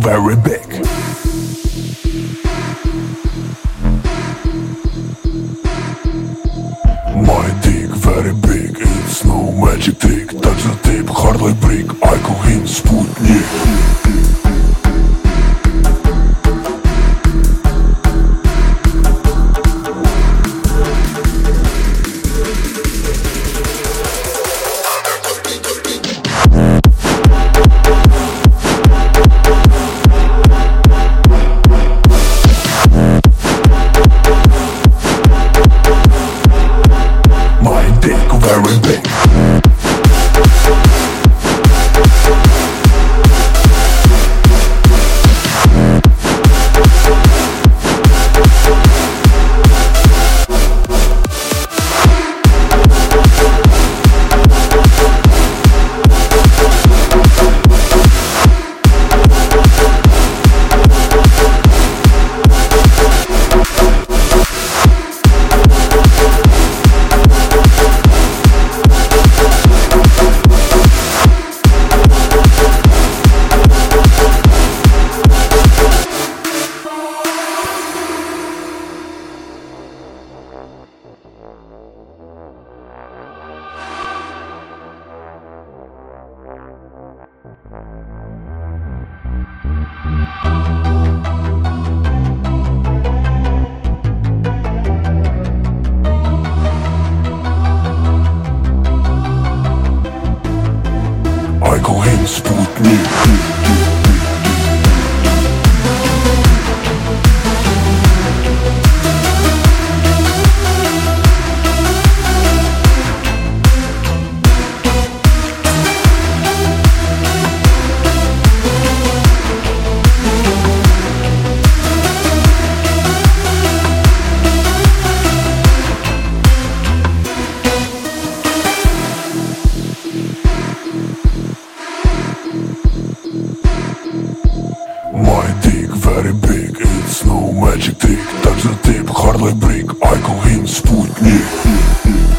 very big. My dick very big, it's no magic trick. Touch the tip, hard like brick. I call him Sputnik. Very big. I call him Sputnik. My dick very big, it's no magic trick. Touch the tip, hard like brick. I call him Sputnik.